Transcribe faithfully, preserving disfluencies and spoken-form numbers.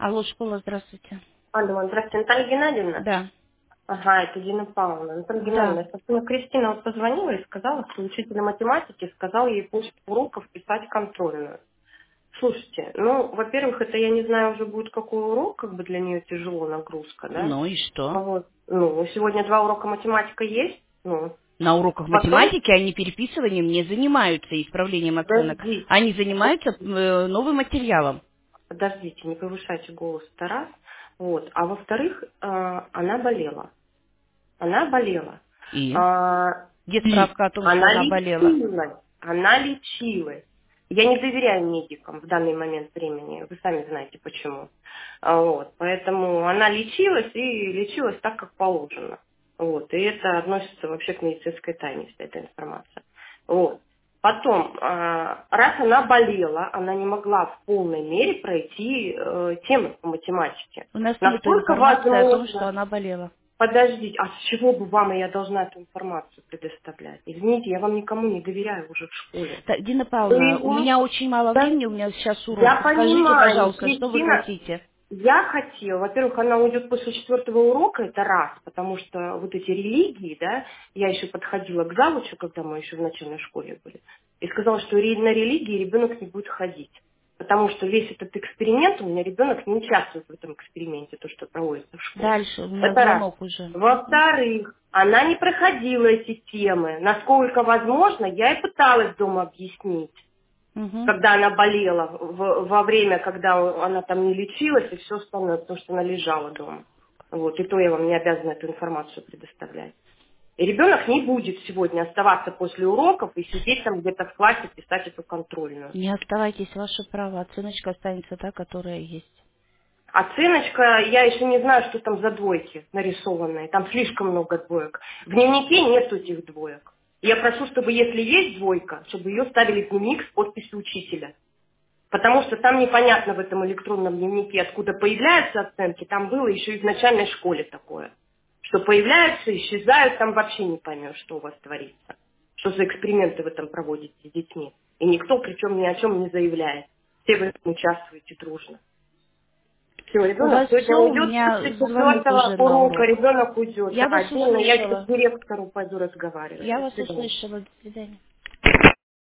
Алло, школа, здравствуйте. Алло, здравствуйте, Наталья Геннадьевна. Да, Ага, это Дина Павловна. Наталья да. Геннадьевна, собственно, Кристина вот позвонила и сказала, что учитель математики сказал ей после уроков писать контрольную. Слушайте, ну, во-первых, это, я не знаю, уже будет какой урок, как бы для нее тяжело, нагрузка, да? Ну и что? Вот. Ну, сегодня два урока математика есть, ну, На уроках потом, математики они переписыванием не занимаются, и исправлением оценок. подождите, Они занимаются э, новым материалом. подождите, не повышайте голос, это раз. Вот. А во-вторых, э, она болела. Она болела. И? А, Где и справка о том, что она она болела? лечилась. Она лечилась. Я не доверяю медикам в данный момент времени. Вы сами знаете почему. А, Вот. Поэтому она лечилась и лечилась так, как положено. Вот. И это относится вообще к медицинской тайне, вся эта информация. Вот. Потом, а, раз она болела, она не могла в полной мере пройти э, темы по математике. У нас нет Насколько информации о том, что возможно она болела. Подождите, а с чего бы вам я должна эту информацию предоставлять? Извините, я вам никому не доверяю уже в школе. Так, Дина Павловна, у Своего, меня очень мало да, времени, у меня сейчас я урок. Скажите, понимаю, пожалуйста, что вы Кристина, хотите? я хотела, во-первых, она уйдет после четвертого урока, это раз, потому что вот эти религии, да, я еще подходила к завучу, когда мы еще в начальной школе были, и сказала, что ре- на религии ребенок не будет ходить. Потому что весь этот эксперимент, у меня ребенок не участвует в этом эксперименте, то, что проводится в школе. Дальше, у меня Это раз. звонок уже. Мгм. Во-вторых, она не проходила эти темы. Насколько возможно, я и пыталась дома объяснить, Мгм. когда она болела, в- во время, когда она там не лечилась и все остальное, потому что она лежала дома. Вот, и то я вам не обязана эту информацию предоставлять. И ребенок не будет сегодня оставаться после уроков и сидеть там где-то в классе, писать эту контрольную. Не оставайтесь, ваше право. Оценочка останется та, которая есть. Оценочка, я еще не знаю, что там за двойки нарисованные. Там слишком много двоек. В дневнике нет этих двоек. Я прошу, чтобы если есть двойка, чтобы ее ставили в дневник с подписью учителя. Потому что там непонятно в этом электронном дневнике, откуда появляются оценки. Там было еще и в начальной школе такое. Что появляются, исчезают, там вообще не поймешь, что у вас творится. Что за эксперименты вы там проводите с детьми. И никто причем ни о чем не заявляет. Все в этом участвуете дружно. Все, У ребенок вас сегодня все, у уйдет меня после звонок четвертого уже на урока, урок. ребенок уйдет. Да, Я вас отдельно, я сейчас к услышала. директору пойду разговаривать. Я До вас свидания. услышала. До свидания.